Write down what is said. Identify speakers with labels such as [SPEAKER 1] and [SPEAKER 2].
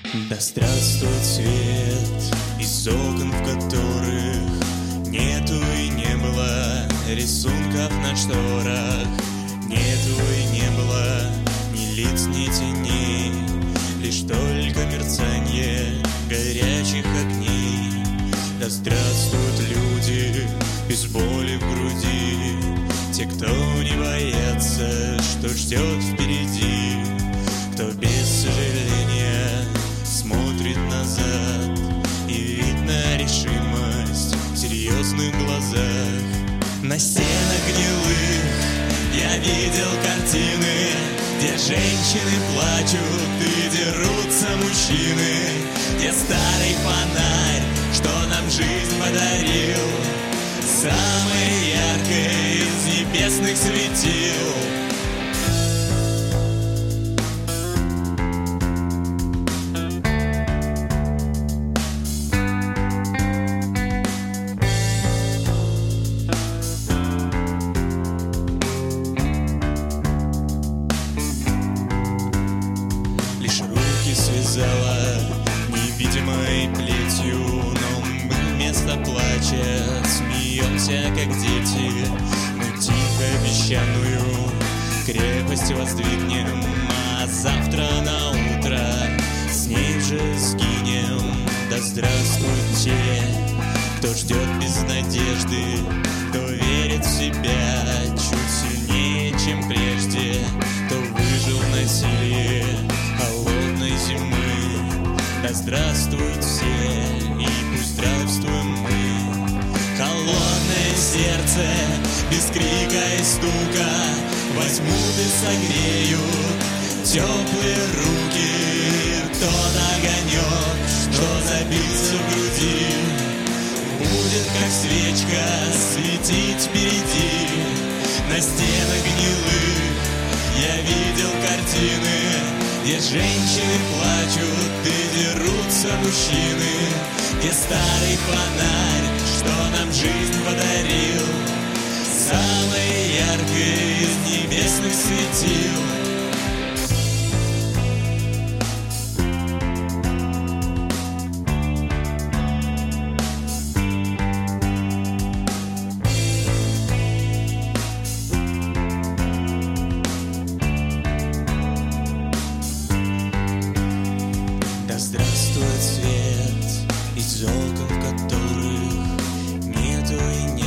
[SPEAKER 1] Да здравствует свет из окон, в которых нету и не было рисунков на шторах. Нету и не было ни лиц, ни теней, лишь только мерцанье горячих огней. Да здравствуют люди без боли в груди, те, кто не боятся, что ждет впереди, кто без сожаления смотрит назад, и видно решимость в серьезных глазах. На стенах гнилых я видел картины, где женщины плачут и дерутся мужчины, где старый фонарь, что нам жизнь подарил, самое яркое из небесных светил. Лишь руки связала невидимой плетью, но мы вместо плача смеемся, как дети. Мы тихо песчаную крепость воздвигнем, а завтра на утро с ней же сгинем. Да здравствуют те, кто ждет без надежды, кто верит в себя чуть сильнее, чем прежде, кто выжил в насилии холодной зимы. Да здравствуют все, и пусть здравствуем мы. Холодное сердце, без крика и стука, возьмут и согреют теплые руки. Тот огонек, что забился в груди, будет, как свечка, светить впереди. На стенах гнилых я видел картины, где женщины плачут и дерутся мужчины, где старый фонарь, что нам жизнь подарил, самое яркое из небесных светил. Да здравствует свет из окон, в которых нету и не